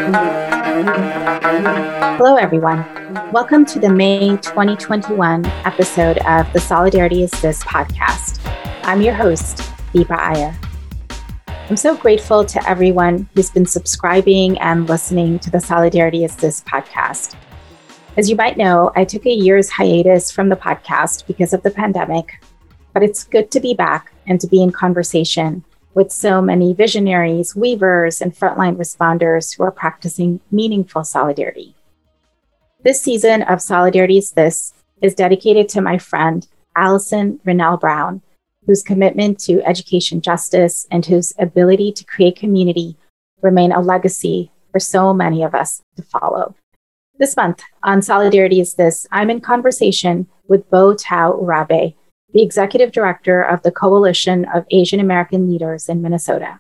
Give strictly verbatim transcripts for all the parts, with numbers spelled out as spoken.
Hello, everyone. Welcome to the May twenty twenty-one episode of the Solidarity Is This podcast. I'm your host, Deepa Iyer. I'm so grateful to everyone who's been subscribing and listening to the Solidarity Is This podcast. As you might know, I took a year's hiatus from the podcast because of the pandemic, but it's good to be back and to be in conversation with so many visionaries, weavers, and frontline responders who are practicing meaningful solidarity. This season of Solidarity Is This is dedicated to my friend, Allison Rennell Brown, whose commitment to education justice and whose ability to create community remain a legacy for so many of us to follow. This month on Solidarity Is This, I'm in conversation with Bo Tao Urabe, the executive director of the Coalition of Asian American Leaders in Minnesota.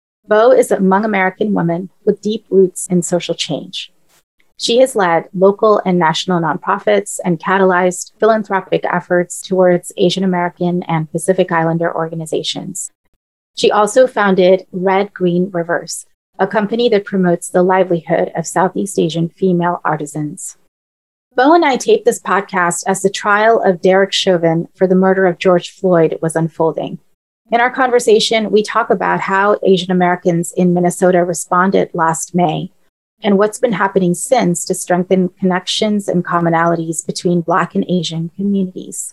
Bo is a Hmong American woman with deep roots in social change. She has led local and national nonprofits and catalyzed philanthropic efforts towards Asian American and Pacific Islander organizations. She also founded Red Green Rivers, a company that promotes the livelihood of Southeast Asian female artisans. Bo and I taped this podcast as the trial of Derek Chauvin for the murder of George Floyd was unfolding. In our conversation, we talk about how Asian Americans in Minnesota responded last May and what's been happening since to strengthen connections and commonalities between Black and Asian communities.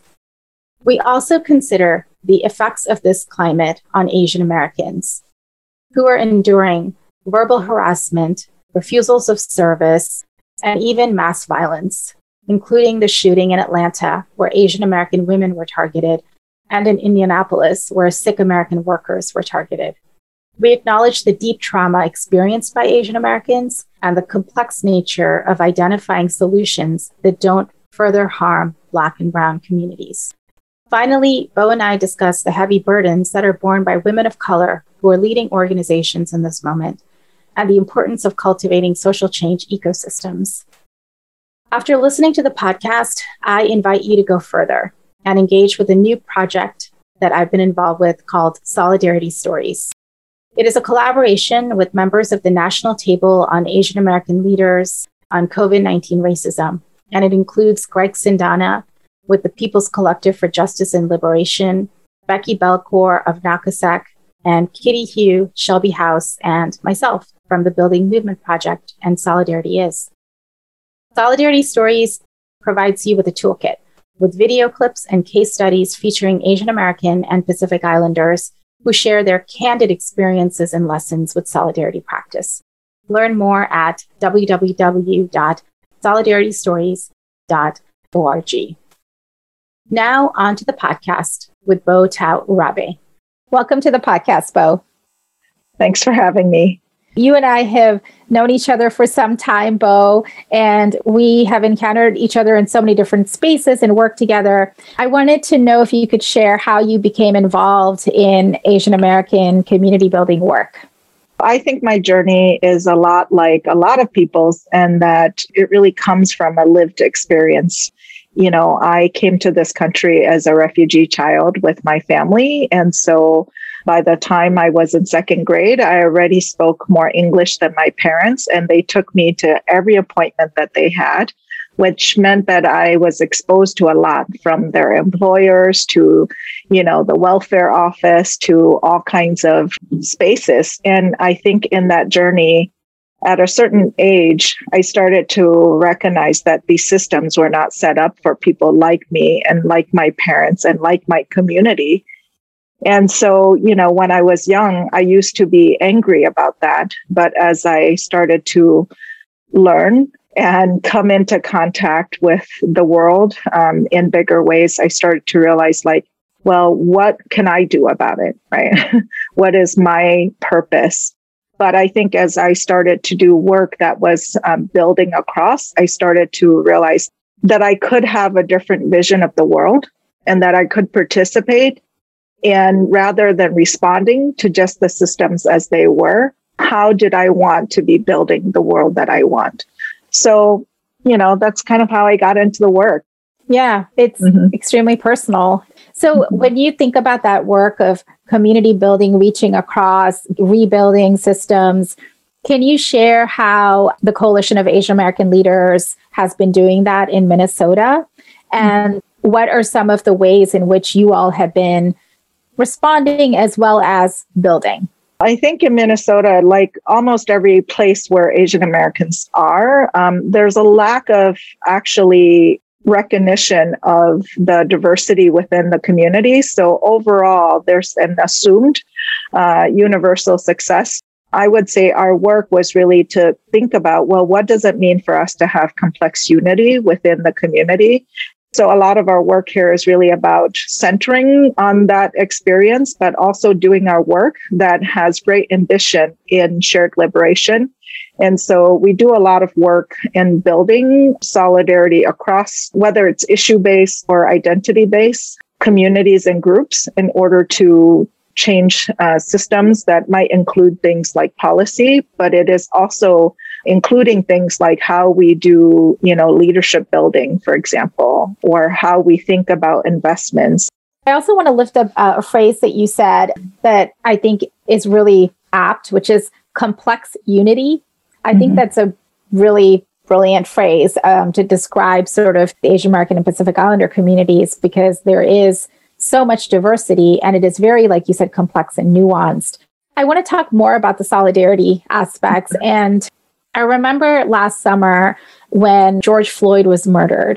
We also consider the effects of this climate on Asian Americans who are enduring verbal harassment, refusals of service, and even mass violence, including the shooting in Atlanta, where Asian American women were targeted, and in Indianapolis, where Sikh American workers were targeted. We acknowledge the deep trauma experienced by Asian Americans and the complex nature of identifying solutions that don't further harm Black and Brown communities. Finally, Bo and I discuss the heavy burdens that are borne by women of color who are leading organizations in this moment, and the importance of cultivating social change ecosystems. After listening to the podcast, I invite you to go further and engage with a new project that I've been involved with called Solidarity Stories. It is a collaboration with members of the National Table on Asian American Leaders on COVID nineteen Racism, and it includes Greg Sindana with the People's Collective for Justice and Liberation, Becky Belcourt of NACASEC, and Kitty Hugh, Shelby House, and myself from the Building Movement Project and Solidarity Is. Solidarity Stories provides you with a toolkit with video clips and case studies featuring Asian American and Pacific Islanders who share their candid experiences and lessons with solidarity practice. Learn more at w w w dot solidarity stories dot org. Now on to the podcast with Bo Tao Urabe. Welcome to the podcast, Bo. Thanks for having me. You and I have known each other for some time, Bo, and we have encountered each other in so many different spaces and worked together. I wanted to know if you could share how you became involved in Asian American community building work. I think my journey is a lot like a lot of people's, and that it really comes from a lived experience. You know, I came to this country as a refugee child with my family, and so by the time I was in second grade, I already spoke more English than my parents, and they took me to every appointment that they had, which meant that I was exposed to a lot, from their employers to, you know, the welfare office to all kinds of spaces. And I think in that journey, at a certain age, I started to recognize that these systems were not set up for people like me and like my parents and like my community. And so, you know, when I was young, I used to be angry about that. But as I started to learn and come into contact with the world um, in bigger ways, I started to realize, like, well, what can I do about it, right? What is my purpose? But I think as I started to do work that was um, building across, I started to realize that I could have a different vision of the world and that I could participate. And rather than responding to just the systems as they were, how did I want to be building the world that I want? So, you know, that's kind of how I got into the work. Yeah, it's mm-hmm. extremely personal. So mm-hmm. when you think about that work of community building, reaching across, rebuilding systems, Can you share how the Coalition of Asian American Leaders has been doing that in Minnesota? And mm-hmm. what are some of the ways in which you all have been responding as well as building? I think in Minnesota, like almost every place where Asian Americans are, um, there's a lack of actually recognition of the diversity within the community. So overall, there's an assumed uh, universal success. I would say our work was really to think about, well, what does it mean for us to have complex unity within the community? So a lot of our work here is really about centering on that experience, but also doing our work that has great ambition in shared liberation. And so we do a lot of work in building solidarity across, whether it's issue-based or identity-based communities and groups, in order to change uh, systems that might include things like policy, but it is also including things like how we do, you know, leadership building, for example, or how we think about investments. I also want to lift up uh, a phrase that you said that I think is really apt, which is complex unity. I mm-hmm. think that's a really brilliant phrase um, to describe sort of the Asian American and Pacific Islander communities, because there is so much diversity and it is very, like you said, complex and nuanced. I want to talk more about the solidarity aspects. And I remember last summer when George Floyd was murdered,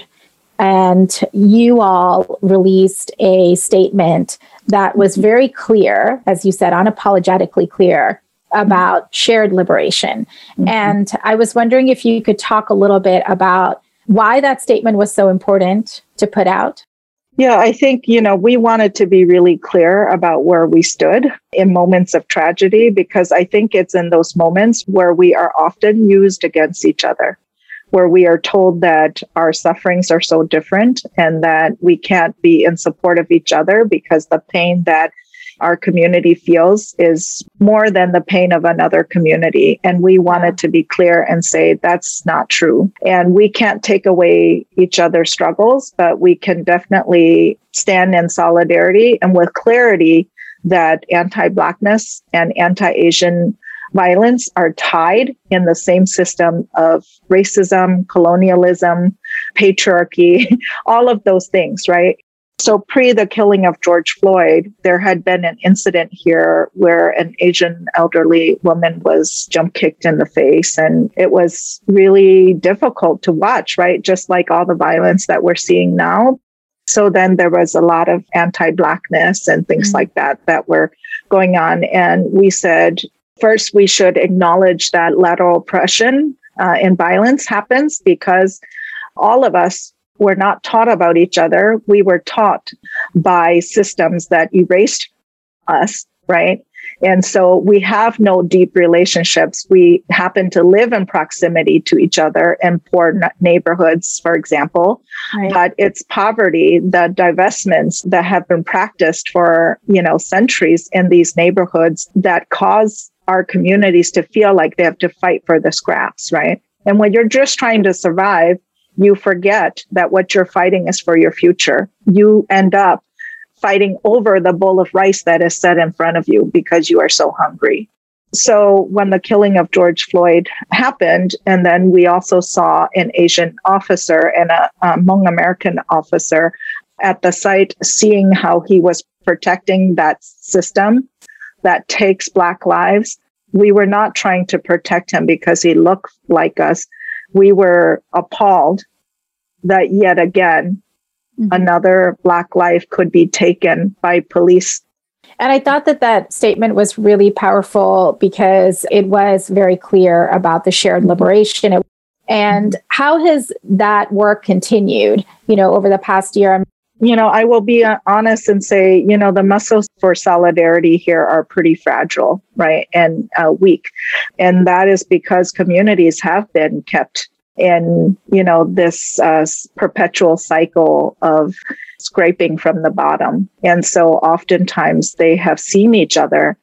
and you all released a statement that was very clear, as you said, unapologetically clear about shared liberation. Mm-hmm. And I was wondering if you could talk a little bit about why that statement was so important to put out. Yeah, I think, you know, we wanted to be really clear about where we stood in moments of tragedy, because I think it's in those moments where we are often used against each other, where we are told that our sufferings are so different and that we can't be in support of each other because the pain that our community feels is more than the pain of another community. And we wanted to be clear and say that's not true. And we can't take away each other's struggles, but we can definitely stand in solidarity and with clarity that anti-Blackness and anti-Asian violence are tied in the same system of racism, colonialism, patriarchy, all of those things, right? So pre the killing of George Floyd, there had been an incident here where an Asian elderly woman was jump kicked in the face. And it was really difficult to watch, right? Just like all the violence that we're seeing now. So then there was a lot of anti-Blackness and things mm-hmm. like that that were going on. And we said, first, we should acknowledge that lateral oppression uh, and violence happens because all of us were not taught about each other. We were taught by systems that erased us, right? And so we have no deep relationships. We happen to live in proximity to each other in poor neighborhoods, for example, right. But it's poverty, the divestments that have been practiced for, you know, centuries in these neighborhoods that cause our communities to feel like they have to fight for the scraps, right? And when you're just trying to survive, you forget that what you're fighting is for your future. You end up fighting over the bowl of rice that is set in front of you because you are so hungry. So when the killing of George Floyd happened, and then we also saw an Asian officer and a, a Hmong American officer at the site, seeing how he was protecting that system that takes Black lives, we were not trying to protect him because he looked like us. We were appalled that yet again, mm-hmm. another Black life could be taken by police. And I thought that that statement was really powerful because it was very clear about the shared liberation. And how has that work continued, you know, over the past year? You know, I will be honest and say, you know, the muscles for solidarity here are pretty fragile, right? And uh, weak. And that is because communities have been kept in, you know, this uh, perpetual cycle of scraping from the bottom. And so oftentimes they have seen each other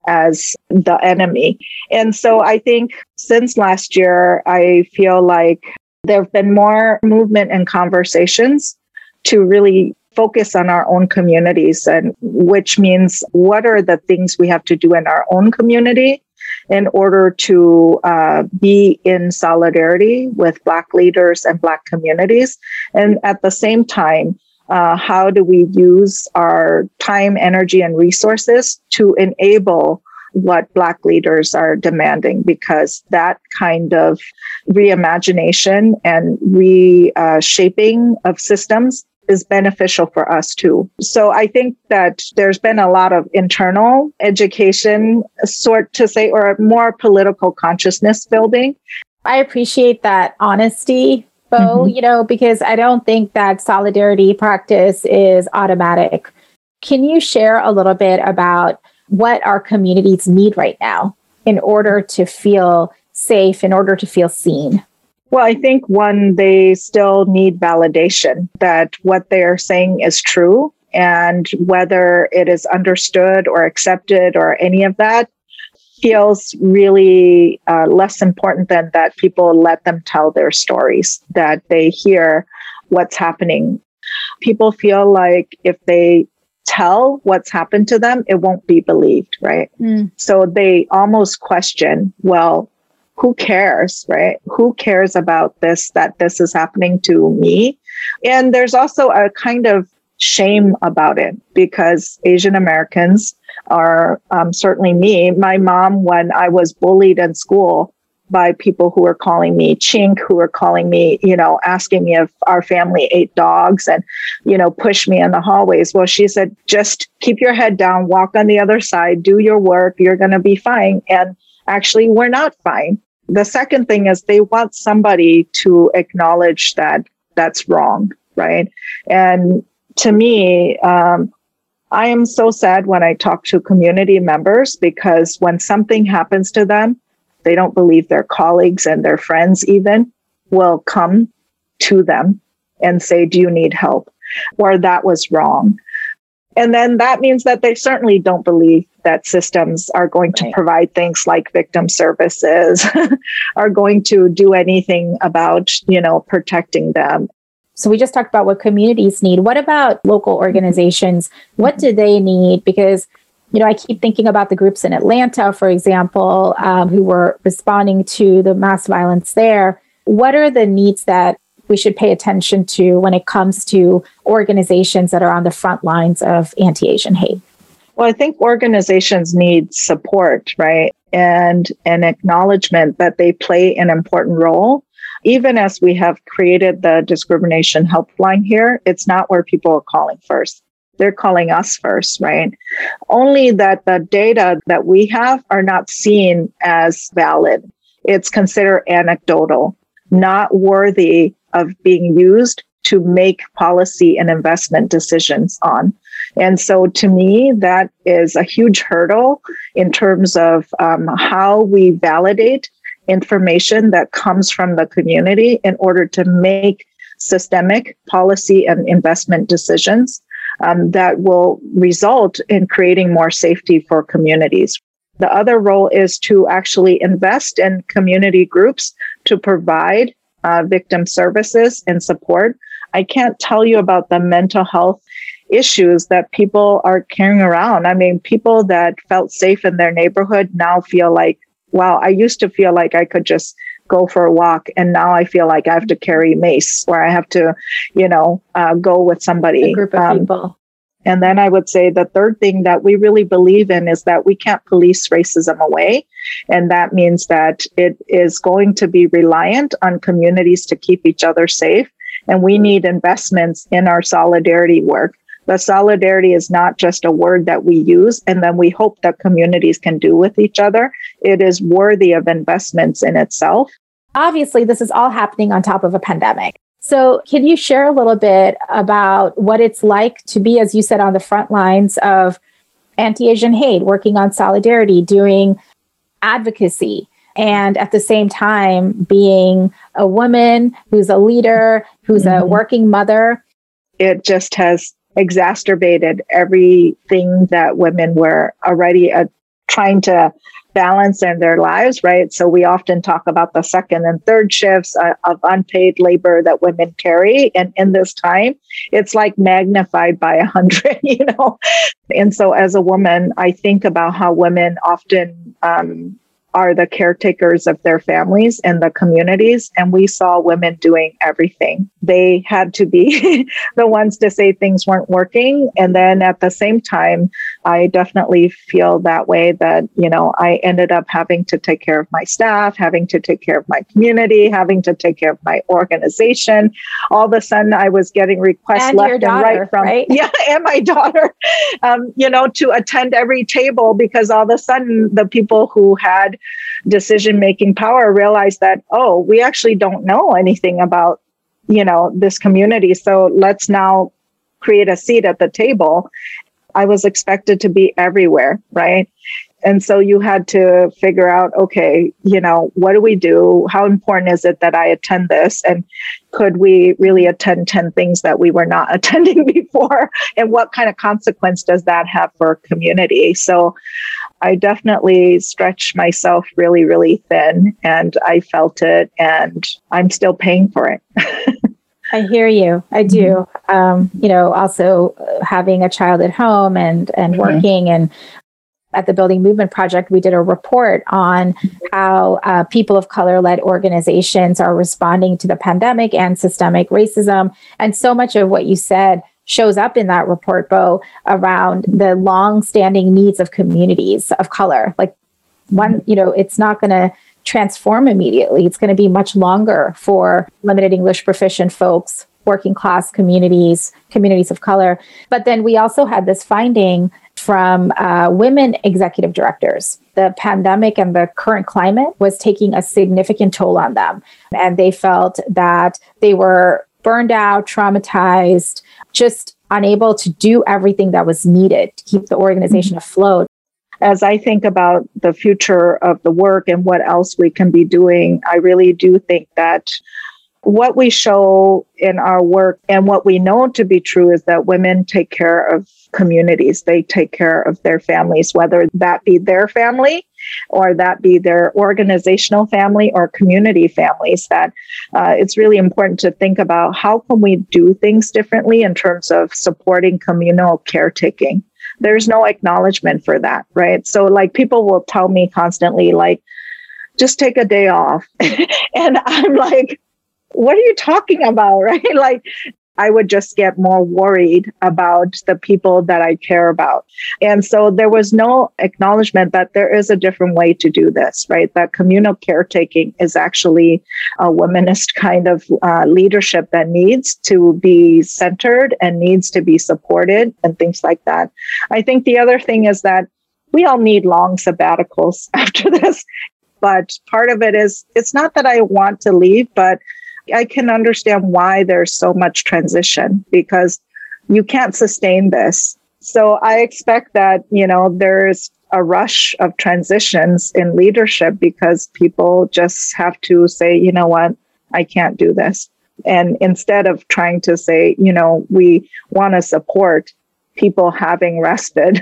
as the enemy. And so I think since last year, I feel like there have been more movement and conversations to really focus on our own communities, and which means what are the things we have to do in our own community in order to uh, be in solidarity with Black leaders and Black communities. And at the same time, uh, how do we use our time, energy, and resources to enable what Black leaders are demanding? Because that kind of reimagination and reshaping of systems is beneficial for us too. So I think that there's been a lot of internal education, sort to say, or more political consciousness building. I appreciate that honesty, Bo, mm-hmm. you know, because I don't think that solidarity practice is automatic. Can you share a little bit about what our communities need right now in order to feel safe, in order to feel seen? Well, I think one, they still need validation that what they're saying is true, and whether it is understood or accepted or any of that feels really uh, less important than that people let them tell their stories, that they hear what's happening. People feel like if they tell what's happened to them, it won't be believed, right? Mm. So they almost question, well, who cares, right? Who cares about this, that this is happening to me? And there's also a kind of shame about it because Asian Americans are, um, certainly me, my mom, when I was bullied in school by people who were calling me chink, who were calling me, you know, asking me if our family ate dogs and, you know, push me in the hallways. Well, she said, just keep your head down, walk on the other side, do your work, you're going to be fine. And actually, we're not fine. The second thing is they want somebody to acknowledge that that's wrong, right? And to me, um, I am so sad when I talk to community members because when something happens to them, they don't believe their colleagues and their friends even will come to them and say, do you need help? Or that was wrong. And then that means that they certainly don't believe that systems are going to provide things like victim services, are going to do anything about, you know, protecting them. So we just talked about what communities need. What about local organizations? What do they need? Because, you know, I keep thinking about the groups in Atlanta, for example, um, who were responding to the mass violence there. What are the needs that we should pay attention to when it comes to organizations that are on the front lines of anti-Asian hate? Well, I think organizations need support, right? And an acknowledgement that they play an important role. Even as we have created the discrimination helpline here, it's not where people are calling first. They're calling us first, right? Only that the data that we have are not seen as valid. It's considered anecdotal, not worthy of being used to make policy and investment decisions on. And so to me, that is a huge hurdle in terms of um, how we validate information that comes from the community in order to make systemic policy and investment decisions um, that will result in creating more safety for communities. The other role is to actually invest in community groups to provide uh, victim services and support. I can't tell you about the mental health issues that people are carrying around. I mean, people that felt safe in their neighborhood now feel like, wow, I used to feel like I could just go for a walk, and now I feel like I have to carry mace, or I have to, you know, uh, go with somebody. A group of um, people. And then I would say the third thing that we really believe in is that we can't police racism away. And that means that it is going to be reliant on communities to keep each other safe. And we need investments in our solidarity work. The solidarity is not just a word that we use and then we hope that communities can do with each other. It is worthy of investments in itself. Obviously, this is all happening on top of a pandemic. So can you share a little bit about what it's like to be, as you said, on the front lines of anti-Asian hate, working on solidarity, doing advocacy, and at the same time being a woman who's a leader, who's mm-hmm. a working mother? It just has exacerbated everything that women were already uh, trying to balance in their lives, right? So we often talk about the second and third shifts uh, of unpaid labor that women carry. And in this time, it's like magnified by a hundred, you know? And so as a woman, I think about how women often um, are the caretakers of their families and the communities. And we saw women doing everything. They had to be the ones to say things weren't working. And then at the same time, I definitely feel that way that, you know, I ended up having to take care of my staff, having to take care of my community, having to take care of my organization. All of a sudden, I was getting requests and left your daughter, and right from, right? yeah, and my daughter, um, you know, to attend every table, because all of a sudden the people who had decision-making power realized that, oh, we actually don't know anything about, you know, this community. So let's now create a seat at the table. I was expected to be everywhere, right? And so you had to figure out, okay, you know, what do we do? How important is it that I attend this? And could we really attend ten things that we were not attending before? And what kind of consequence does that have for a community? So I definitely stretched myself really, really thin, and I felt it, and I'm still paying for it. I hear you. I do. Um, you know, also having a child at home and, and working, and at the Building Movement Project, we did a report on how uh, people of color-led organizations are responding to the pandemic and systemic racism. And so much of what you said shows up in that report, Bo, around the long-standing needs of communities of color. Like one, you know, it's not going to transform immediately. It's going to be much longer for limited English proficient folks, working class communities, communities of color. But then we also had this finding from uh, women executive directors. The pandemic and the current climate was taking a significant toll on them. And they felt that they were burned out, traumatized, just unable to do everything that was needed to keep the organization afloat. As I think about the future of the work and what else we can be doing, I really do think that what we show in our work and what we know to be true is that women take care of communities. They take care of their families, whether that be their family or that be their organizational family or community families. That uh, it's really important to think about how can we do things differently in terms of supporting communal caretaking. There's no acknowledgement for that, right? So like people will tell me constantly, like, just take a day off. And I'm like, what are you talking about, right? Like, I would just get more worried about the people that I care about. And so there was no acknowledgement that there is a different way to do this, right? That communal caretaking is actually a womanist kind of uh, leadership that needs to be centered and needs to be supported and things like that. I think the other thing is that we all need long sabbaticals after this. But part of it is, it's not that I want to leave, but I can understand why there's so much transition, because you can't sustain this. So I expect that, you know, there's a rush of transitions in leadership because people just have to say, you know what, I can't do this. And instead of trying to say, you know, we want to support people having rested,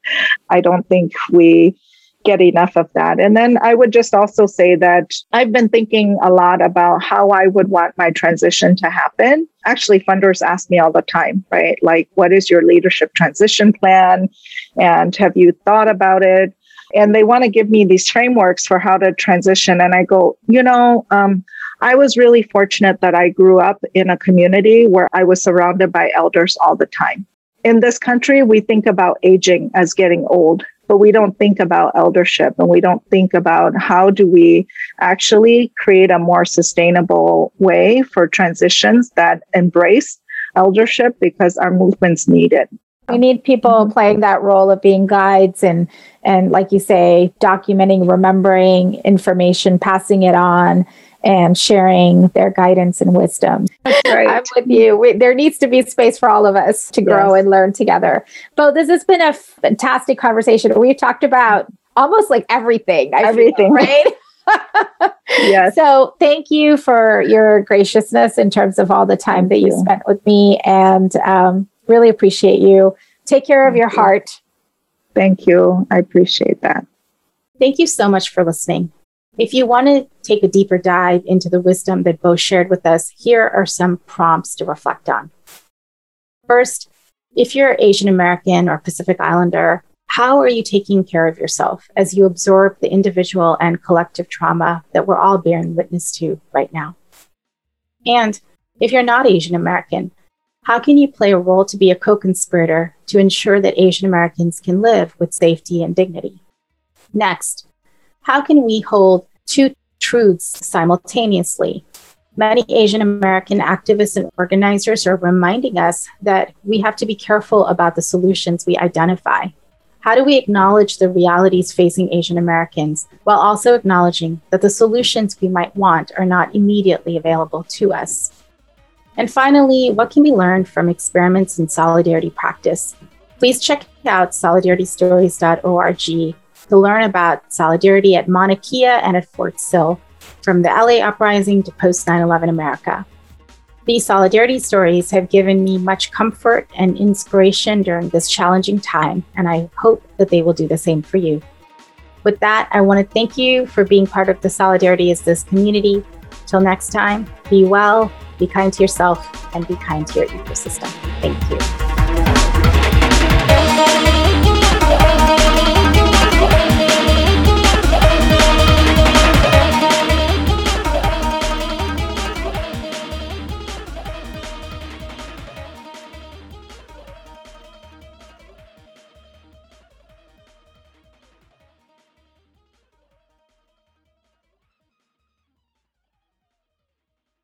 I don't think we get enough of that. And then I would just also say that I've been thinking a lot about how I would want my transition to happen. Actually, funders ask me all the time, right? Like, what is your leadership transition plan? And have you thought about it? And they want to give me these frameworks for how to transition. And I go, you know, um, I was really fortunate that I grew up in a community where I was surrounded by elders all the time. In this country, we think about aging as getting old, but we don't think about eldership, and we don't think about how do we actually create a more sustainable way for transitions that embrace eldership, because our movements need it. We need people playing that role of being guides and, and like you say, documenting, remembering information, passing it on, and sharing their guidance and wisdom. That's right. I'm with you. We, there needs to be space for all of us to grow yes. and learn together. Bo, this has been a fantastic conversation. We've talked about almost like everything. I everything. Feel, right? Yes. So thank you for your graciousness in terms of all the time thank that you, you spent with me, and um, really appreciate you. Take care of thank your you. heart. Thank you. I appreciate that. Thank you so much for listening. If you want to take a deeper dive into the wisdom that Bo shared with us, here are some prompts to reflect on. First, if you're Asian American or Pacific Islander, How are you taking care of yourself as you absorb the individual and collective trauma that we're all bearing witness to right now? And if you're not Asian American, how can you play a role to be a co-conspirator to ensure that Asian Americans can live with safety and dignity? Next, how can we hold two truths simultaneously? Many Asian American activists and organizers are reminding us that we have to be careful about the solutions we identify. How do we acknowledge the realities facing Asian Americans while also acknowledging that the solutions we might want are not immediately available to us? And finally, what can we learn from experiments in solidarity practice? Please check out solidarity stories dot org to learn about solidarity at Mauna Kea and at Fort Sill, from the L A uprising to post nine eleven America. These solidarity stories have given me much comfort and inspiration during this challenging time, and I hope that they will do the same for you. With that, I want to thank you for being part of the Solidarity Is This community. Till next time, be well, be kind to yourself, and be kind to your ecosystem. Thank you.